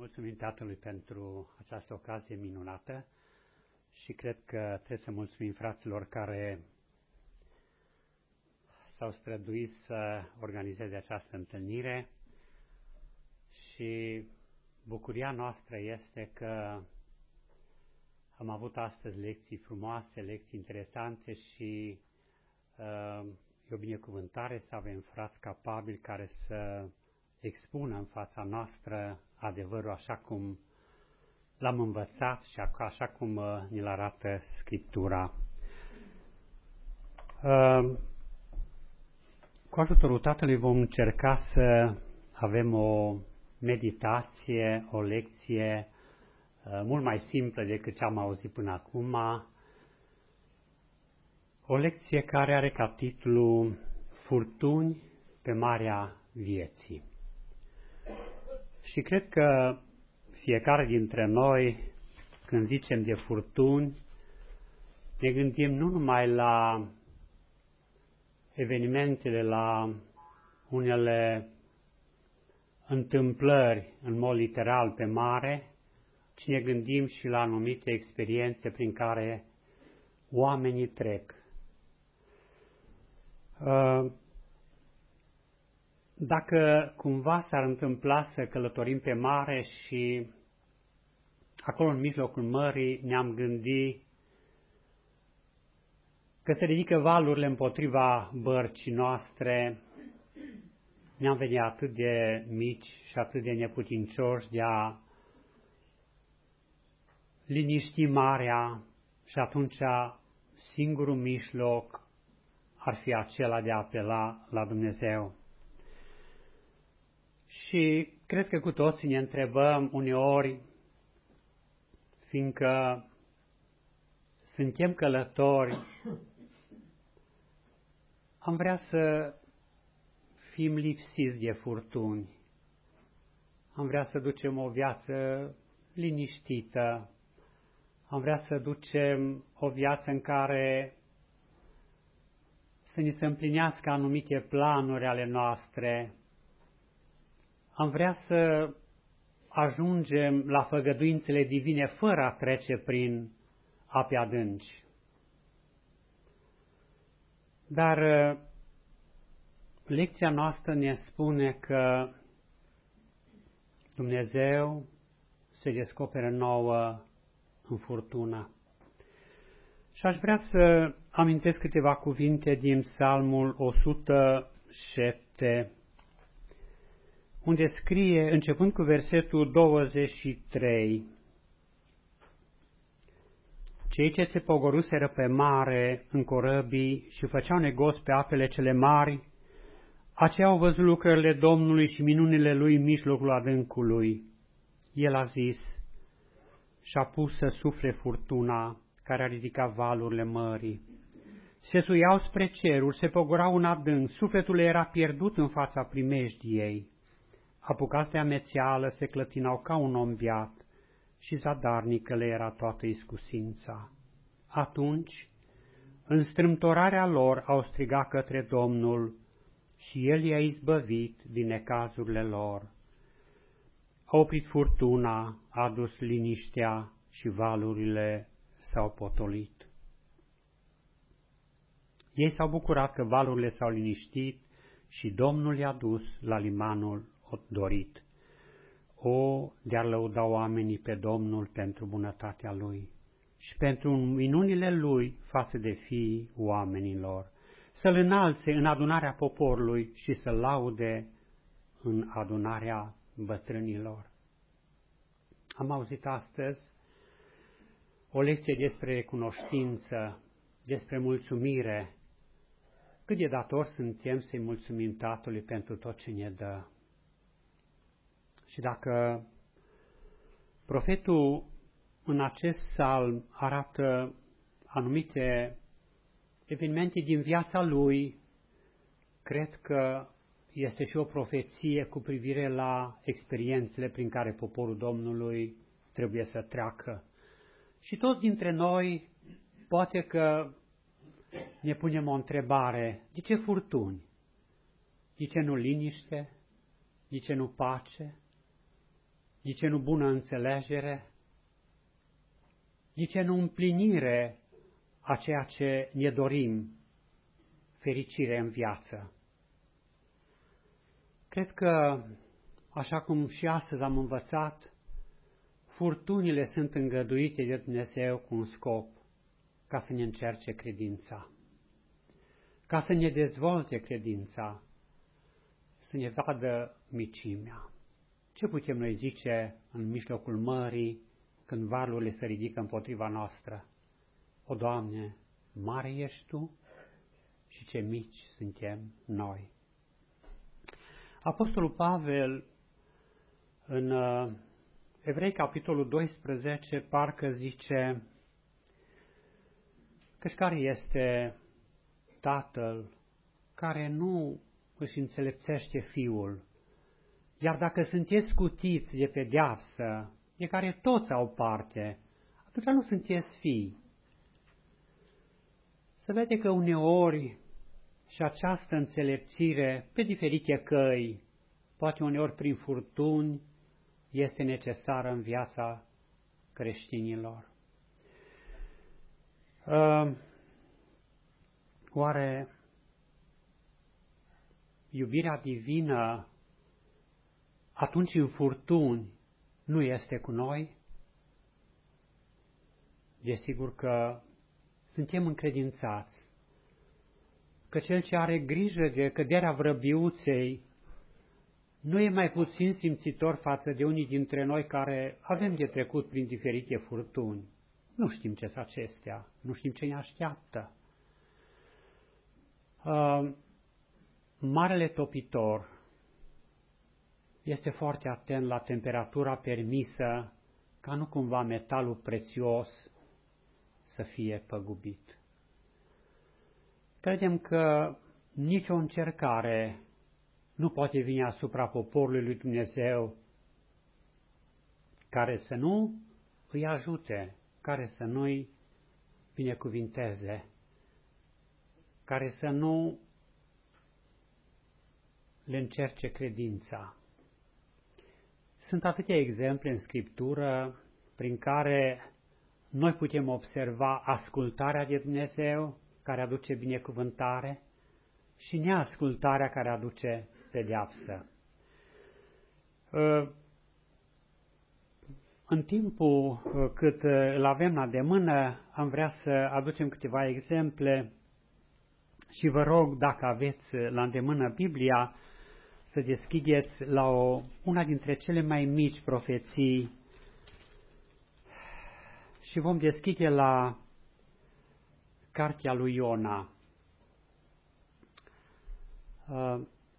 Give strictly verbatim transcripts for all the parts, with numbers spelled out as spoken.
Mulțumim Tatălui pentru această ocazie minunată și cred că trebuie să mulțumim fraților care s-au străduit să organizeze această întâlnire și bucuria noastră este că am avut astăzi lecții frumoase, lecții interesante și uh, e o binecuvântare să avem frați capabili care să expună în fața noastră adevărul așa cum l-am învățat și așa cum uh, ne-l arată Scriptura. Uh, cu ajutorul Tatălui vom încerca să avem o meditație, o lecție uh, mult mai simplă decât ce am auzit până acum. O lecție care are ca titlu Furtuni pe marea vieții. Și cred că fiecare dintre noi, când zicem de furtuni, ne gândim nu numai la evenimentele, la unele întâmplări în mod literal pe mare, ci ne gândim și la anumite experiențe prin care oamenii trec. Dacă cumva s-ar întâmpla să călătorim pe mare și acolo în mijlocul mării ne-am gândit că se ridică valurile împotriva bărcii noastre, ne-am venit atât de mici și atât de neputincioși de a liniști marea și atunci singurul mijloc ar fi acela de a apela la Dumnezeu. Și cred că cu toții ne întrebăm uneori, fiindcă suntem călători, am vrea să fim lipsiți de furtuni, am vrea să ducem o viață liniștită, am vrea să ducem o viață în care să ni se împlinească anumite planuri ale noastre. Am vrea să ajungem la făgăduințele divine fără a trece prin ape adânci. Dar lecția noastră ne spune că Dumnezeu se descoperă nouă în furtună. Și aș vrea să amintesc câteva cuvinte din Psalmul o sută șapte, unde scrie, începând cu versetul douăzeci și trei, cei ce se pogorâseră pe mare în corăbii și făceau negos pe apele cele mari, aceia au văzut lucrările Domnului și minunile Lui în mijlocul adâncului. El a zis și-a pus să sufle furtuna care a ridicat valurile mării. Se suiau spre ceruri, se pogorau în adânc, sufletul era pierdut în fața primejdiei. Apucați de amețeală, se clătinau ca un om beat și zadarnică le era toată iscusința. Atunci, în strâmtorarea lor, au strigat către Domnul și El i-a izbăvit din necazurile lor. A oprit furtuna, a adus liniștea și valurile s-au potolit. Ei s-au bucurat că valurile s-au liniștit și Domnul i-a dus la limanul dorit. O, de-ar lăuda oamenii pe Domnul pentru bunătatea Lui și pentru minunile Lui față de fiii oamenilor, să-L înalțe în adunarea poporului și să-L laude în adunarea bătrânilor. Am auzit astăzi o lecție despre recunoștință, despre mulțumire, cât de datori suntem să-i mulțumim Tatălui pentru tot ce ne dă. Și dacă profetul în acest psalm arată anumite evenimente din viața lui, cred că este și o profeție cu privire la experiențele prin care poporul Domnului trebuie să treacă. Și toți dintre noi, poate că ne punem o întrebare, de ce furtuni? De ce nu liniște? De ce nu pace? De ce nu bună înțelegere? De ce nu împlinire a ceea ce ne dorim, fericire în viață? Cred că, așa cum și astăzi am învățat, furtunile sunt îngăduite de Dumnezeu cu un scop, ca să ne încerce credința, ca să ne dezvolte credința, să ne vadă micimea. Ce putem noi zice în mijlocul mării, când valurile se ridică împotriva noastră? O, Doamne, mare ești Tu și ce mici suntem noi. Apostolul Pavel, în Evrei, capitolul doisprezece, parcă zice: căci care este tatăl care nu își înțelepțește fiul? Iar dacă sunteți scutiți de pedeapsă, de care toți au parte, atunci nu sunteți fii. Se vede că uneori și această înțelepțire, pe diferite căi, poate uneori prin furtuni, este necesară în viața creștinilor. Uh, oare iubirea divină atunci în furtuni nu este cu noi? Desigur că suntem încredințați că Cel ce are grijă de căderea vrăbiuței nu e mai puțin simțitor față de unii dintre noi care avem de trecut prin diferite furtuni. Nu știm ce sunt acestea, nu știm ce ne așteaptă. Uh, Marele topitor este foarte atent la temperatura permisă ca nu cumva metalul prețios să fie păgubit. Credem că nicio încercare nu poate veni asupra poporului lui Dumnezeu care să nu îi ajute, care să nu îi binecuvinteze, care să nu le încerce credința. Sunt atâtea exemple în Scriptură prin care noi putem observa ascultarea de Dumnezeu care aduce binecuvântare și neascultarea care aduce pedeapsă. În timpul cât îl avem la îndemână, am vrea să aducem câteva exemple și vă rog, dacă aveți la îndemână Biblia, să deschideți la o, una dintre cele mai mici profeții și vom deschide la cartea lui Iona. Uh,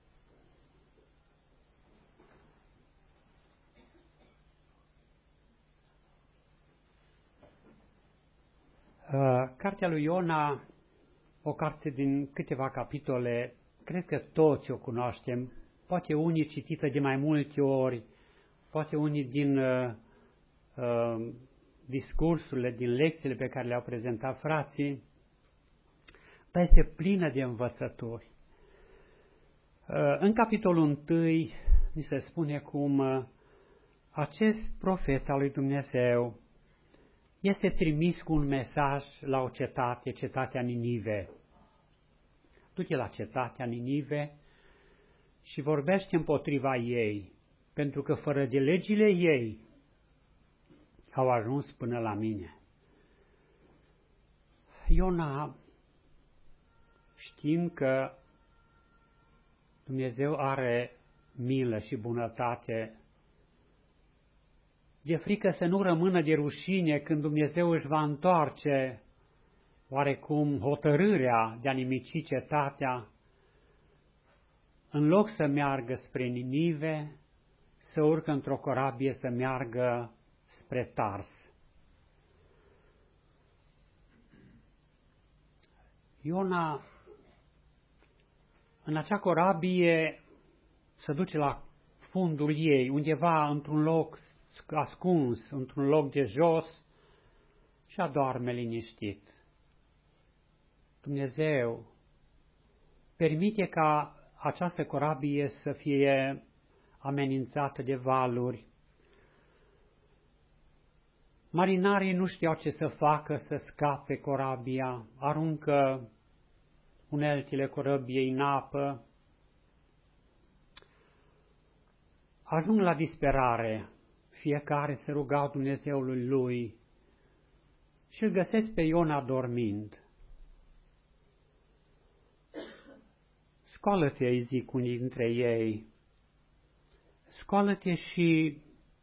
uh, cartea lui Iona, o carte din câteva capitole, cred că toți o cunoaștem, poate unii citită de mai multe ori, poate unii din uh, uh, discursurile, din lecțiile pe care le-au prezentat frații, dar este plină de învățături. Uh, în capitolul întâi ni se spune cum uh, acest profet al lui Dumnezeu este trimis cu un mesaj la o cetate, cetatea Ninive. Du-te la cetatea Ninive și vorbește împotriva ei, pentru că fără de legile ei au ajuns până la mine. Iona, știind că Dumnezeu are milă și bunătate, de frică să nu rămână de rușine când Dumnezeu își va întoarce oarecum hotărârea de a nimici cetatea, în loc să meargă spre Ninive, să urcă într-o corabie să meargă spre Tars. Iona, în acea corabie, se duce la fundul ei, undeva într-un loc ascuns, într-un loc de jos, și adorme liniștit. Dumnezeu permite ca această corabie să fie amenințată de valuri Marinarii nu știau ce să facă să scape corabia, aruncă uneltile corăbiei în apă, ajung la disperare, fiecare se rugau Dumnezeului lui și îl găsesc pe Iona dormind. Scoală-te, îi zic unii dintre ei, scoală-te și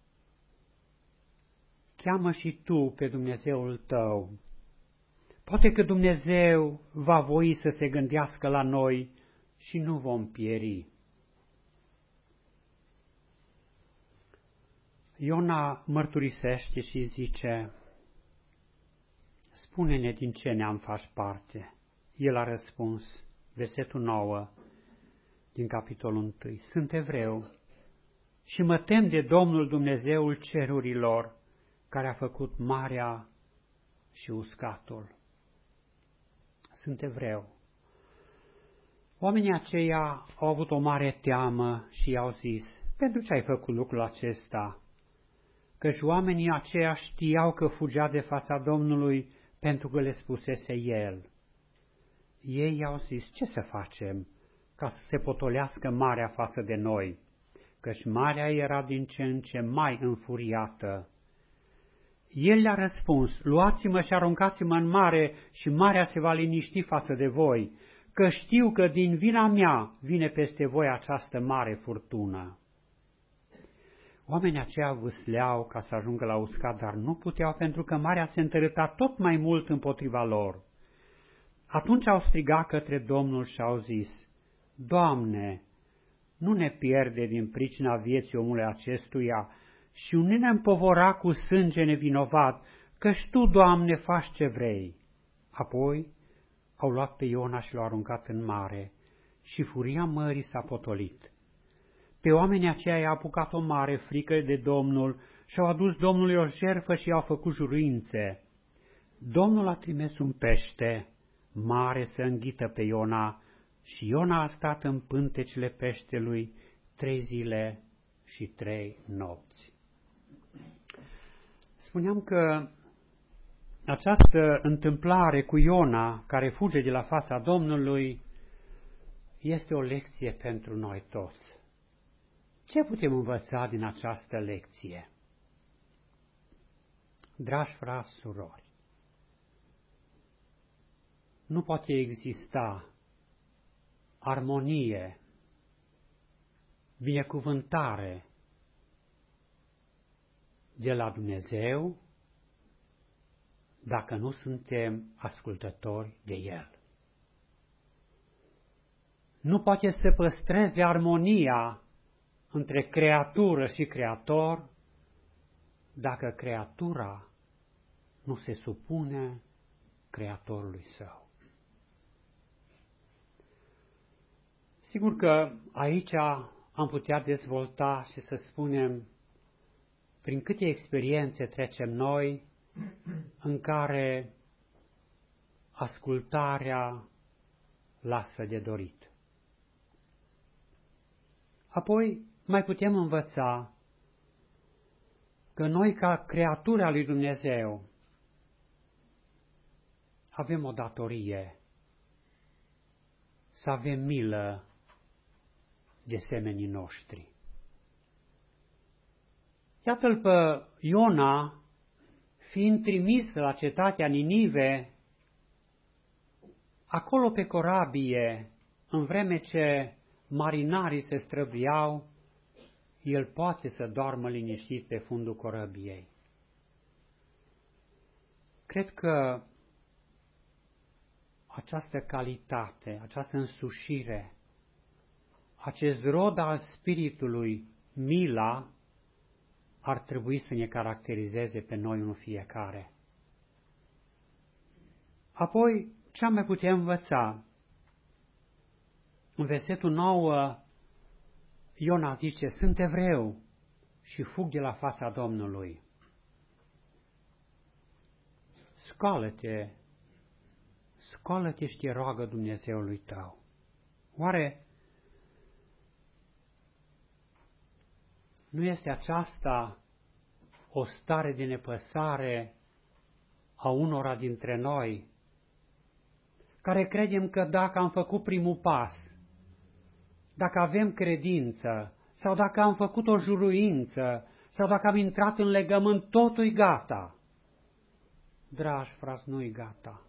cheamă și tu pe Dumnezeul tău. Poate că Dumnezeu va voi să se gândească la noi și nu vom pieri. Iona mărturisește și zice, spune-ne din ce neam faci parte. El a răspuns, versetul nouă din capitolul unu, sunt evreu și mă tem de Domnul Dumnezeul cerurilor, care a făcut marea și uscatul. Sunt evreu. Oamenii aceia au avut o mare teamă și i-au zis, pentru ce ai făcut lucrul acesta? Căci oamenii aceia știau că fugea de fața Domnului pentru că le spusese el. Ei i-au zis, ce să facem ca să se potolească marea față de noi? Căci marea era din ce în ce mai înfuriată. El le-a răspuns, luați-mă și aruncați-mă în mare și marea se va liniști față de voi, că știu că din vina mea vine peste voi această mare furtună. Oamenii aceia vâsleau ca să ajungă la uscat, dar nu puteau pentru că marea se întărâta tot mai mult împotriva lor. Atunci au strigat către Domnul și au zis, Doamne, nu ne pierde din pricina vieții omului acestuia și nu ne împovora cu sânge nevinovat, căci Tu, Doamne, faci ce vrei. Apoi au luat pe Iona și l-au aruncat în mare și furia mării s-a potolit. Pe oamenii aceia i-a apucat o mare frică de Domnul și au adus Domnului o jertfă și i-au făcut juruințe. Domnul a trimis un pește mare să înghită pe Iona și Iona a stat în pântecele peștelui trei zile și trei nopți. Spuneam că această întâmplare cu Iona, care fuge de la fața Domnului, este o lecție pentru noi toți. Ce putem învăța din această lecție? Dragi frați, surori, nu poate exista armonie, binecuvântare de la Dumnezeu dacă nu suntem ascultători de El. Nu poate să păstreze armonia între creatură și creator dacă creatura nu se supune creatorului său. Sigur că aici am putea dezvolta și să spunem prin câte experiențe trecem noi în care ascultarea lasă de dorit. Apoi mai putem învăța că noi ca creaturi a lui Dumnezeu avem o datorie să avem milă de semenii noștri. Iată-l pe Iona, fiind trimis la cetatea Ninive, acolo pe corabie, în vreme ce marinarii se străbiau, el poate să doarmă liniștit pe fundul corăbiei. Cred că această calitate, această însușire, acest rod al Spiritului, mila, ar trebui să ne caracterizeze pe noi în fiecare. Apoi, ce am mai putea învăța? În versetul nouă, Iona zice, sunt evreu și fug de la fața Domnului. Scoală-te, scoală-te și te roagă Dumnezeului tău. Oare nu este aceasta o stare de nepăsare a unora dintre noi, care credem că dacă am făcut primul pas, dacă avem credință, sau dacă am făcut o juruință, sau dacă am intrat în legământ, totul-i gata. Dragi frați, nu-i gata.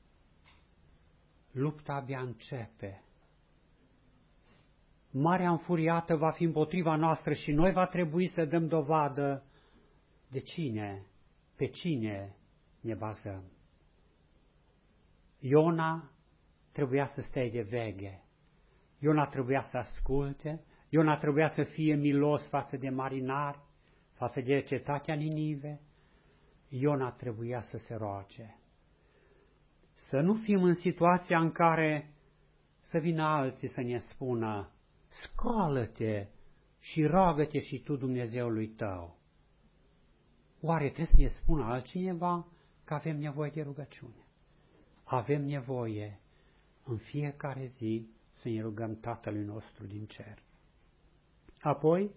Lupta abia începe. Marea înfuriată va fi împotriva noastră și noi va trebui să dăm dovadă de cine, pe cine ne bazăm. Iona trebuia să stea de veche. Iona trebuia să asculte. Iona trebuia să fie milos față de marinari, față de cetatea Ninive. Iona trebuia să se roage. Să nu fim în situația în care să vină alții să ne spună: scoală-te și roagă-te și tu Dumnezeului tău. Oare trebuie să ne spună altcineva că avem nevoie de rugăciune? Avem nevoie în fiecare zi să ne rugăm Tatălui nostru din cer. Apoi,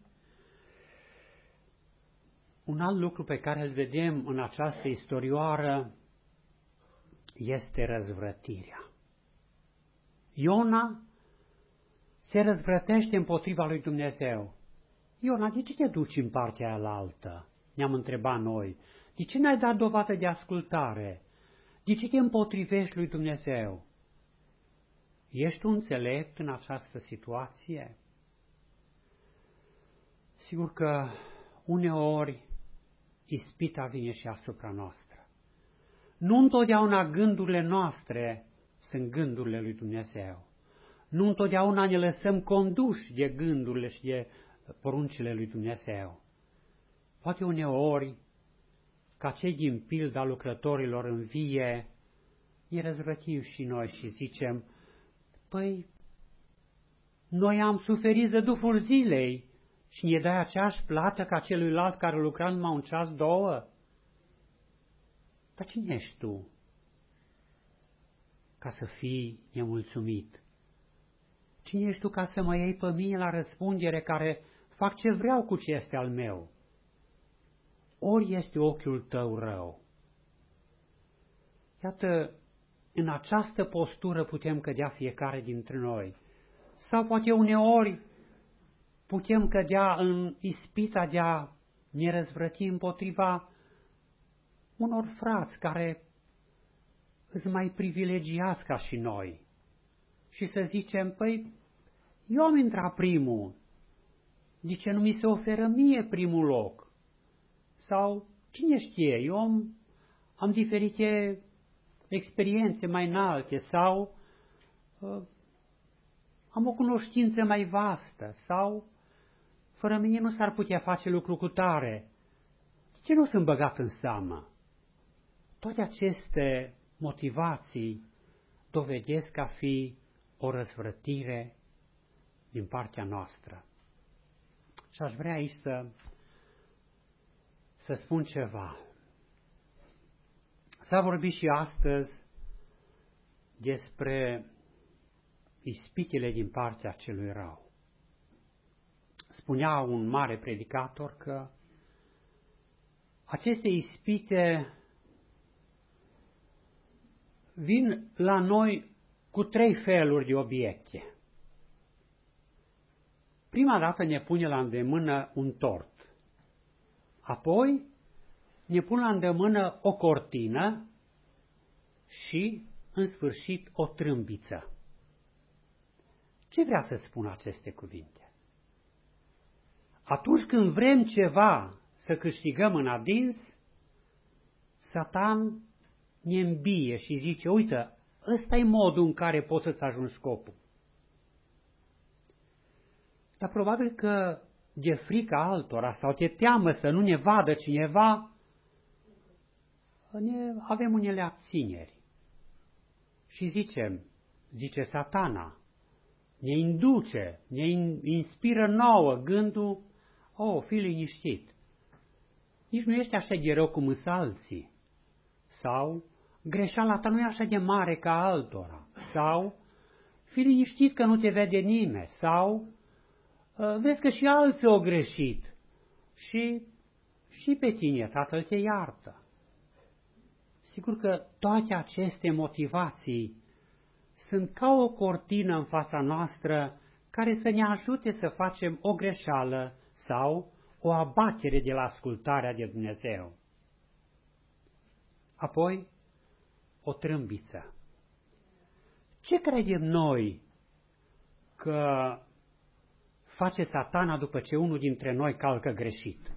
un alt lucru pe care îl vedem în această istorioară este răzvrătirea. Iona se răzvrătește împotriva lui Dumnezeu. Iona, de ce te duci în partea alaltă? Ne-am întrebat noi. De ce n-ai dat dovadă de ascultare? De ce te împotrivești lui Dumnezeu? Ești un înțelept în această situație? Sigur că uneori ispita vine și asupra noastră. Nu întotdeauna gândurile noastre sunt gândurile lui Dumnezeu. Nu întotdeauna ne lăsăm conduși de gândurile și de poruncile lui Dumnezeu. Poate uneori, ca cei din pilda lucrătorilor în vie, ne răzvrătim și noi și zicem: păi, noi am suferit zăduful zilei și ne dai aceeași plată ca celuilalt care lucra numai un ceas, două? Dar cine ești tu ca să fii nemulțumit? Cine ești tu ca să mă iei pe mine la răspundere, care fac ce vreau cu ce este al meu? Ori este ochiul tău rău? Iată, în această postură putem cădea fiecare dintre noi. Sau poate uneori putem cădea în ispita de a ne răzvrăti împotriva unor frați care îs mai privilegiați ca și noi. Și să zicem: păi, eu am intrat primul, de ce nu mi se oferă mie primul loc? Sau, cine știe, eu am, am diferite experiențe mai înalte, sau uh, am o cunoștință mai vastă, sau fără mine nu s-ar putea face lucru cu tare. De ce nu sunt băgat în seamă? Toate aceste motivații dovedesc a fi o răzvrătire din partea noastră. Și aș vrea aici să, să spun ceva. S-a vorbit și astăzi despre ispitele din partea celui rău. Spunea un mare predicator că aceste ispite vin la noi cu trei feluri de obiecte. Prima dată ne pune la îndemână un tort, apoi ne pune la îndemână o cortină și, în sfârșit, o trâmbiță. Ce vrea să spun aceste cuvinte? Atunci când vrem ceva să câștigăm în adins, Satan ne îmbie și zice: uite, ăsta e modul în care poți să-ți ajungi scopul. Dar probabil că de frica altora sau de teamă să nu ne vadă cineva, ne avem unele abțineri. Și zicem, zice Satana, ne induce, ne inspiră nouă gândul: oh, fii liniștit, nici nu ești așa de rău cum îs alții. Sau, greșeala ta nu e așa de mare ca altora. Sau, fii liniștit că nu te vede nimeni. Sau, vezi că și alții au greșit și și pe tine Tatăl te iartă. Sigur că toate aceste motivații sunt ca o cortină în fața noastră care să ne ajute să facem o greșeală sau o abatere de la ascultarea de Dumnezeu. Apoi, o trâmbiță. Ce credem noi că face Satana după ce unul dintre noi calcă greșit?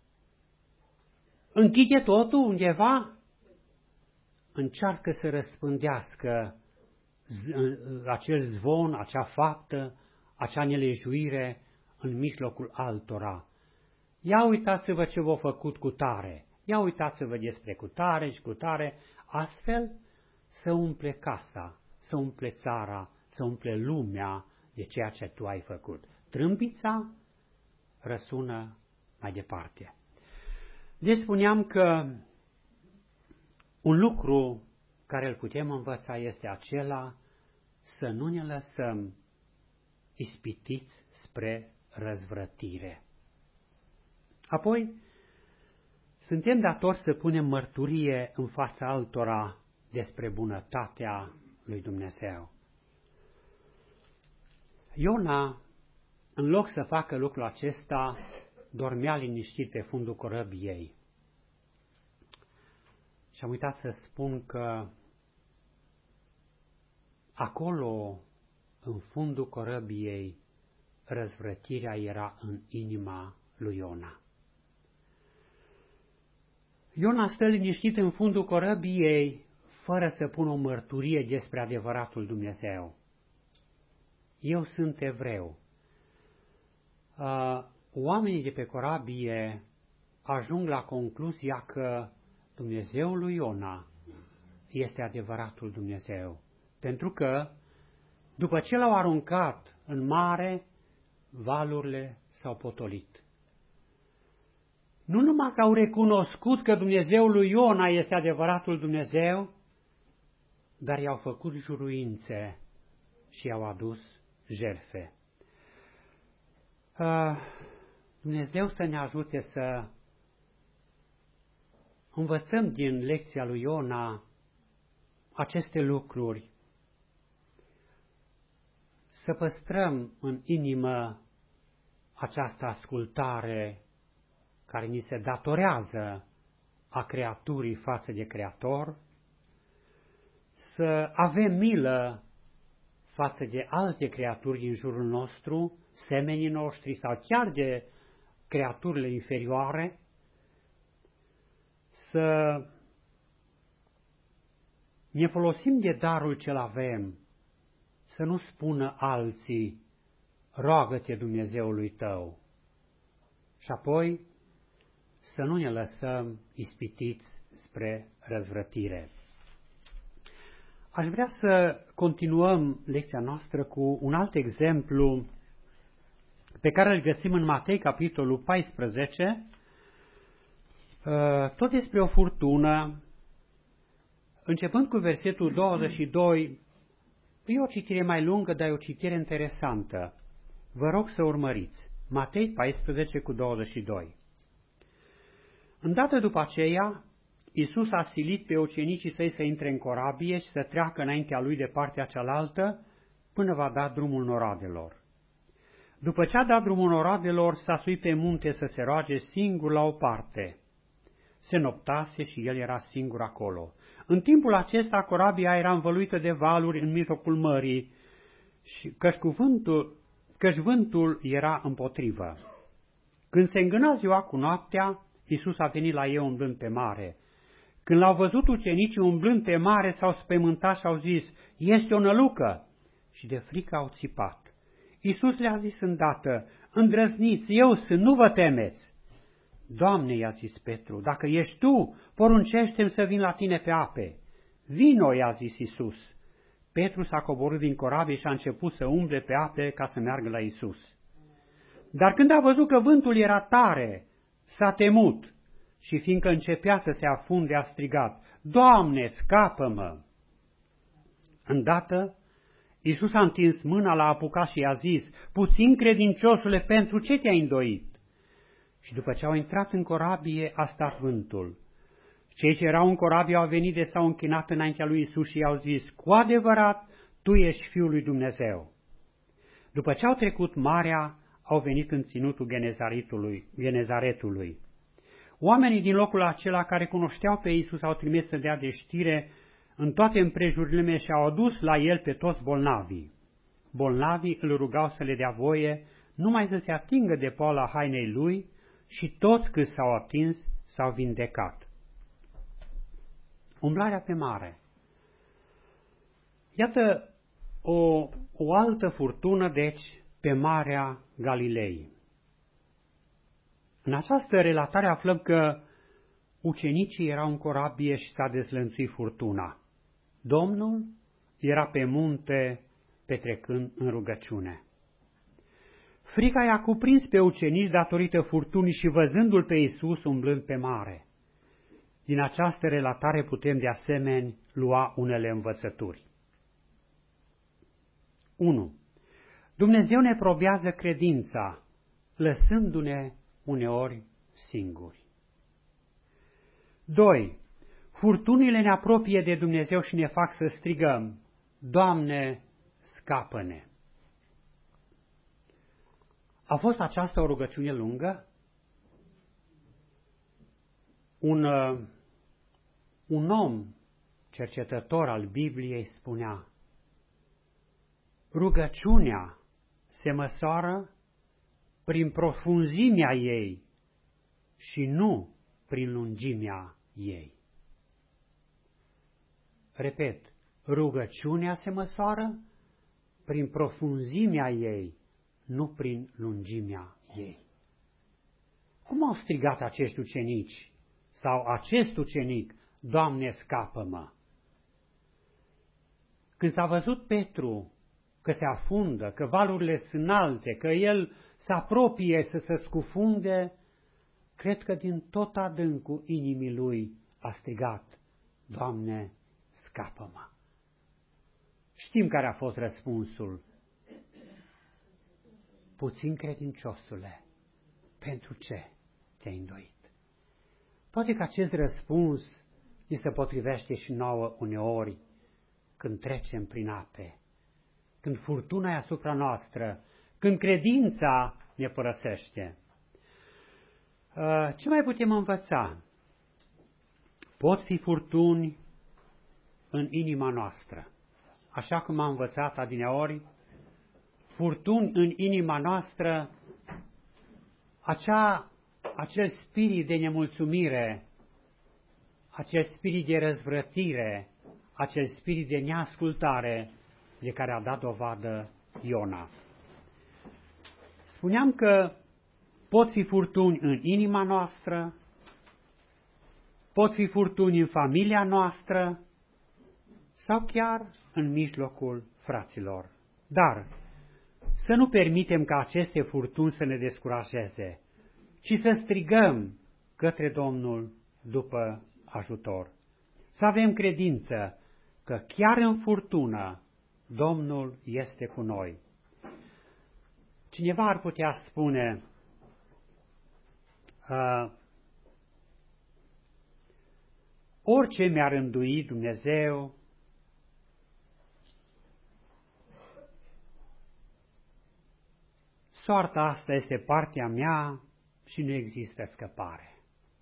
Închide totul undeva? Încearcă să răspândească acel zvon, acea faptă, acea nelejuire în mijlocul altora. Ia uitați-vă ce v-a făcut cu tare, ia uitați-vă despre cu tare și cu tare, astfel să umple casa, să umple țara, să umple lumea de ceea ce tu ai făcut. Trâmbița răsună mai departe. Deci spuneam că un lucru care îl putem învăța este acela să nu ne lăsăm ispitiți spre răzvrătire. Apoi, suntem datori să punem mărturie în fața altora despre bunătatea lui Dumnezeu. Iona, în loc să facă lucrul acesta, dormea liniștit pe fundul corăbiei. Și am uitat să spun că acolo, în fundul corăbiei, răzvrătirea era în inima lui Iona. Iona stă liniștit în fundul corăbiei, fără să pună o mărturie despre adevăratul Dumnezeu. Eu sunt evreu. Oamenii de pe corabie ajung la concluzia că Dumnezeul lui Iona este adevăratul Dumnezeu. Pentru că, după ce l-au aruncat în mare, valurile s-au potolit. Nu numai că au recunoscut că Dumnezeul lui Iona este adevăratul Dumnezeu, dar i-au făcut juruințe și i-au adus jertfe. Uh, Dumnezeu să ne ajute să învățăm din lecția lui Iona aceste lucruri, să păstrăm în inimă această ascultare care ni se datorează a creaturii față de Creator, să avem milă față de alte creaturi din jurul nostru, semenii noștri sau chiar de creaturile inferioare, să ne folosim de darul ce-l avem, să nu spună alții, roagă-te Dumnezeului tău, și apoi să nu ne lăsăm ispitiți spre răzvrătire. Aș vrea să continuăm lecția noastră cu un alt exemplu pe care îl găsim în Matei, capitolul paisprezece, tot despre o furtună, începând cu versetul douăzeci și doi. E o citire mai lungă, dar e o citire interesantă. Vă rog să urmăriți. Matei paisprezece cu douăzeci și doi. Îndată după aceea, Iisus a silit pe ucenicii săi să intre în corabie și să treacă înaintea lui de partea cealaltă, până va da drumul noroadelor. După ce a dat drumul noroadelor, s-a suit pe munte să se roage singur la o parte. Se noptase și el era singur acolo. În timpul acesta, corabia era învăluită de valuri în mijlocul mării, și căci, cuvântul, căci vântul era împotrivă. Când se îngâna ziua cu noaptea, Iisus a venit la ei umblând pe mare. Când l-au văzut ucenicii umblând pe mare, s-au spăimântat și au zis, este o nălucă! Și de frică au țipat. Iisus le-a zis îndată, îndrăzniți, eu sunt, nu vă temeți! Doamne, i-a zis Petru, dacă ești tu, poruncește-mi să vin la tine pe ape. Vino, i-a zis Iisus. Petru s-a coborât din corabie și a început să umble pe ape ca să meargă la Iisus. Dar când a văzut că vântul era tare, s-a temut și fiindcă începea să se afunde, a strigat, Doamne, scapă-mă! Îndată, Iisus a întins mâna, l-a apucat și i-a zis, puțin credinciosule, pentru ce te-ai îndoit? Și după ce au intrat în corabie, a stat vântul. Cei ce erau în corabie au venit de s-au închinat înaintea lui Iisus și i-au zis: cu adevărat, tu ești Fiul lui Dumnezeu. După ce au trecut marea, au venit în ținutul Genezaretului. Genezaretului. Oamenii din locul acela care cunoșteau pe Iisus au trimis să dea de știre în toate împrejurile și au adus la el pe toți bolnavii. Bolnavii îl rugau să le dea voie numai să se atingă de poala hainei lui și toți cât s-au atins s-au vindecat. Umblarea pe mare. Iată o, o altă furtună, deci, pe Marea Galilei. În această relatare aflăm că ucenicii erau în corabie și s-a dezlănțuit furtuna. Domnul era pe munte petrecând în rugăciune. Frica i-a cuprins pe ucenici datorită furtunii și văzându-l pe Iisus umblând pe mare. Din această relatare putem de asemenea lua unele învățături. unu. Dumnezeu ne probează credința, lăsându-ne uneori singuri. doi. Furtunile ne apropie de Dumnezeu și ne fac să strigăm: Doamne, scapă-ne! A fost aceasta o rugăciune lungă? Un, uh, un om cercetător al Bibliei spunea: rugăciunea se măsoară prin profunzimea ei și nu prin lungimea ei. Repet, rugăciunea se măsoară prin profunzimea ei, nu prin lungimea ei. Cum au strigat acești ucenici sau acest ucenic: Doamne, scapă-mă! Când s-a văzut Petru că se afundă, că valurile sunt înalte, că el se apropie să se scufunde, cred că din tot adâncul inimii lui a strigat: Doamne, scapă-mă! Știm care a fost răspunsul: puțin credinciosule, pentru ce te-ai îndoit? Poate că acest răspuns ni se potrivește și nouă uneori când trecem prin ape, când furtuna e asupra noastră, când credința ne părăsește. Ce mai putem învăța? Pot fi furtuni în inima noastră. Așa cum am învățat adineori, furtuni în inima noastră, acea, acel spirit de nemulțumire, acel spirit de răzvrătire, acel spirit de neascultare de care a dat dovadă Iona. Spuneam că pot fi furtuni în inima noastră, pot fi furtuni în familia noastră sau chiar în mijlocul fraților. Dar să nu permitem ca aceste furtuni să ne descurajeze, ci să strigăm către Domnul după ajutor. Să avem credință că chiar în furtună Domnul este cu noi. Cineva ar putea spune: uh, orice mi-ar îndui Dumnezeu, soarta asta este partea mea și nu există scăpare.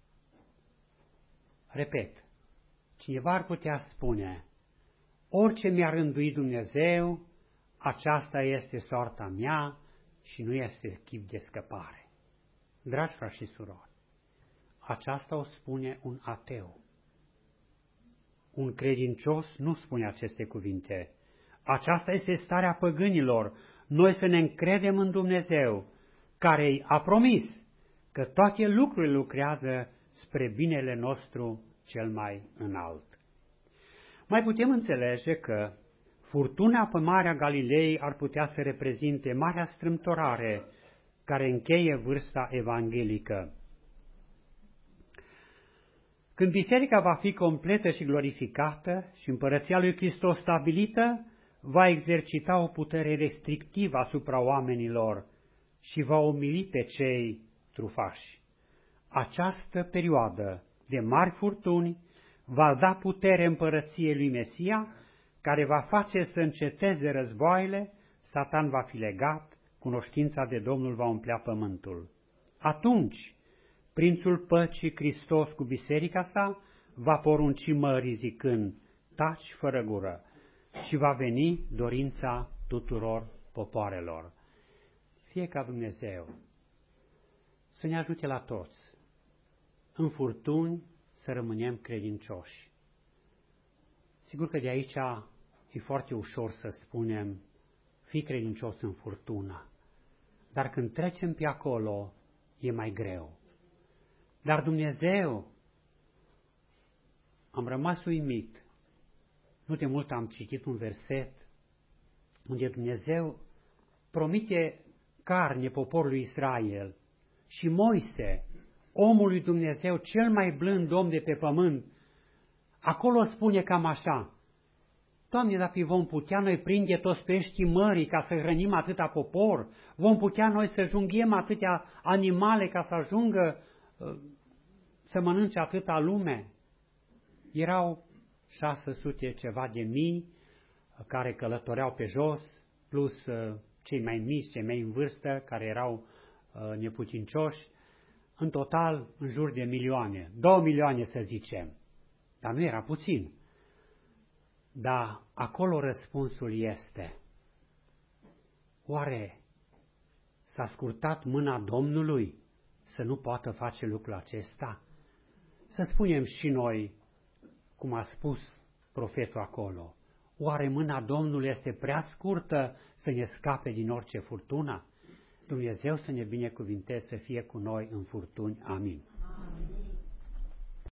Repet, cineva ar putea spune: orice mi-ar îndui Dumnezeu, aceasta este soarta mea și nu este chip de scăpare. Dragi frați și surori, aceasta o spune un ateu. Un credincios nu spune aceste cuvinte. Aceasta este starea păgânilor. Noi să ne încredem în Dumnezeu, care a promis că toate lucrurile lucrează spre binele nostru cel mai înalt. Mai putem înțelege că furtuna pe Marea Galilei ar putea să reprezinte marea strâmtorare care încheie vârsta evanghelică. Când biserica va fi completă și glorificată și împărăția lui Hristos stabilită, va exercita o putere restrictivă asupra oamenilor și va umili pe cei trufași. această perioadă de mari furtuni va da putere împărăției lui Mesia, care va face să înceteze războaiele, Satan va fi legat, cunoștința de Domnul va umplea pământul. Atunci, Prințul Păcii, Hristos, cu biserica sa, va porunci mării zicând, taci fără gură, și va veni dorința tuturor popoarelor. Fie ca Dumnezeu să ne ajute la toți, în furtuni, să rămânem credincioși. Sigur că de aici e foarte ușor să spunem, fii credincios în furtună, dar când trecem pe acolo, e mai greu. Dar Dumnezeu, am rămas uimit, nu de mult am citit un verset, unde Dumnezeu promite carne poporului Israel și Moise, omul lui Dumnezeu, cel mai blând om de pe pământ, acolo spune cam așa, Doamne, dacă vom putea noi prinde toți peștii mării ca să hrănim atâta popor, vom putea noi să junghem atâtea animale ca să ajungă să mănânce atâta lume. Erau șase sute ceva de mii care călătoreau pe jos, plus cei mai mici, cei mai în vârstă, care erau neputincioși, în total în jur de milioane, două milioane să zicem, dar nu era puțin. Dar acolo răspunsul este, oare s-a scurtat mâna Domnului să nu poată face lucrul acesta? Să spunem și noi, cum a spus profetul acolo, oare mâna Domnului este prea scurtă să ne scape din orice furtună? Dumnezeu să ne binecuvinteze, să fie cu noi în furtuni. Amin.